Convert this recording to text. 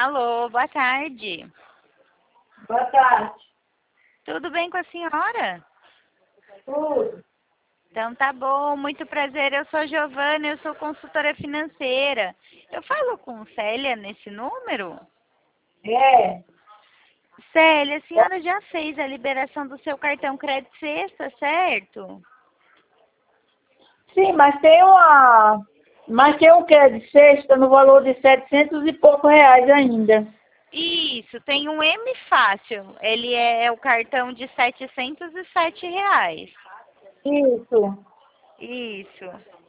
Alô, boa tarde. Boa tarde. Tudo bem com a senhora? Tudo. Então tá bom, muito prazer. Eu sou Giovana, eu sou consultora financeira. Eu falo com Célia nesse número? É. Célia, a senhora já fez a liberação do seu cartão Crédito Sexta, certo? Sim, mas tem um crédito sexta no valor de 700 e poucos reais ainda. Isso, tem um M Fácil. Ele é o cartão de R$ 707. Isso. Isso.